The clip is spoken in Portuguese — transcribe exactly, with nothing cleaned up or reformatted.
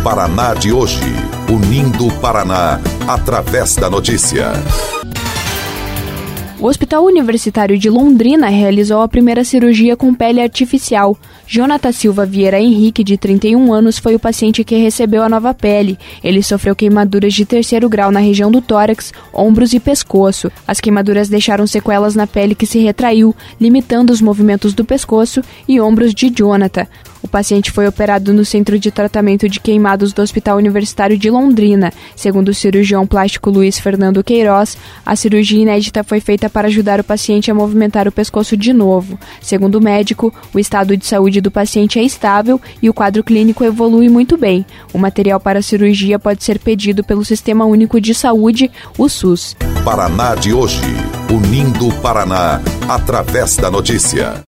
Paraná de hoje, unindo o Paraná através da notícia. O Hospital Universitário de Londrina realizou a primeira cirurgia com pele artificial. Jonathan Silva Vieira Henrique, de trinta e um anos, foi o paciente que recebeu a nova pele. Ele sofreu queimaduras de terceiro grau na região do tórax, ombros e pescoço. As queimaduras deixaram sequelas na pele que se retraiu, limitando os movimentos do pescoço e ombros de Jonathan. O paciente foi operado no Centro de Tratamento de Queimados do Hospital Universitário de Londrina. Segundo o cirurgião plástico Luiz Fernando Queiroz, a cirurgia inédita foi feita para ajudar o paciente a movimentar o pescoço de novo. Segundo o médico, o estado de saúde do paciente é estável e o quadro clínico evolui muito bem. O material para a cirurgia pode ser pedido pelo Sistema Único de Saúde, o SUS. Paraná de hoje, unindo o Paraná através da notícia.